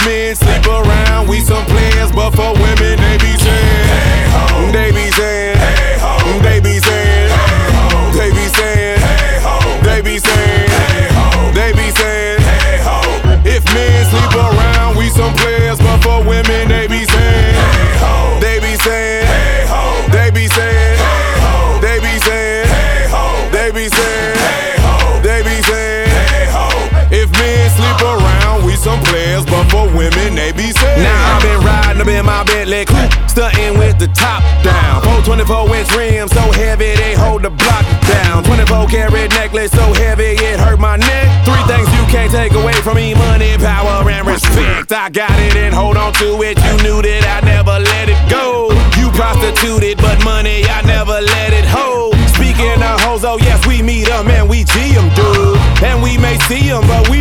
men sleep around, we some players, but for women, they be saying, hey ho. They be saying, hey ho. They be saying, hey ho. They be saying, hey ho. They be saying, hey ho. They be saying, hey ho. If men sleep around, we some players, but for women, they be saying, hey ho. They be saying, hey ho. They be saying, hey ho. They be saying, hey ho. They be saying, hey ho. They be saying, hey ho. If men sleep around, we some players, but for women, they be saying. Now I've been riding up in my Bentley coupe, stunting with the top down. 424-inch rims so heavy they hold the block down. 24-karat necklace so heavy it hurt my neck. Three things you can't take away from me: money, power, and respect. I got it and hold on to it. You knew that I never let it go. You prostituted, but money I never let it hold. Speaking of hoes, oh yes, we meet them and we G them, dude. And we may see them, but we